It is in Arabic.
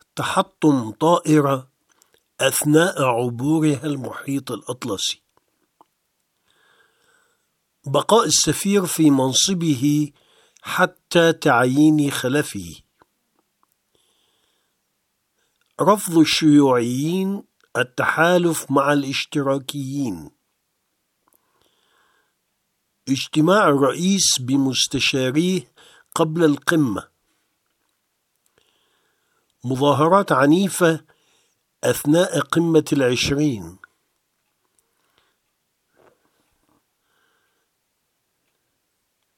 تحطم طائرة أثناء عبورها المحيط الأطلسي. بقاء السفير في منصبه حتى تعيين خلفه. رفض الشيوعيين التحالف مع الاشتراكيين. اجتماع الرئيس بمستشاريه قبل القمة. مظاهرات عنيفة أثناء قمة 20.